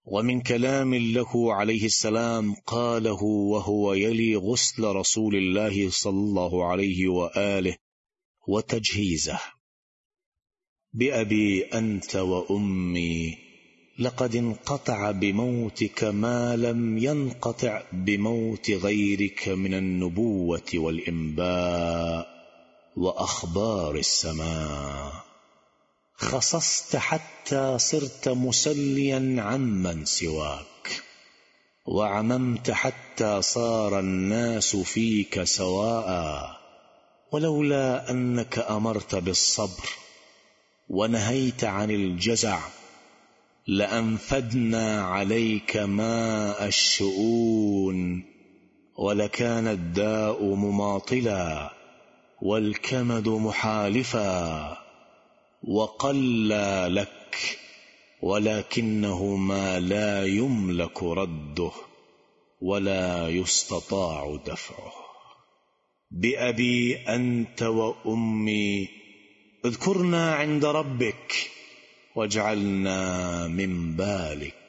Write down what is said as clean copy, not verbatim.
ومن كلام له عليه السلام قاله وهو يلي غسل رسول الله صلى الله عليه وآله وتجهيزه: بأبي أنت وأمي لقد انقطع بموتك ما لم ينقطع بموت غيرك من النبوة والإنباء وأخبار السماء. خصصت حتى صرت مسليا عمن سواك، وعممت حتى صار الناس فيك سواء. ولولا أنك أمرت بالصبر ونهيت عن الجزع لأنفدنا عليك ماء الشؤون، ولكان الداء مماطلا والكمد محالفا، وقل لك ولكنه ما لا يملك رده ولا يستطاع دفعه. بأبي أنت وأمي اذكرنا عند ربك واجعلنا من بالك.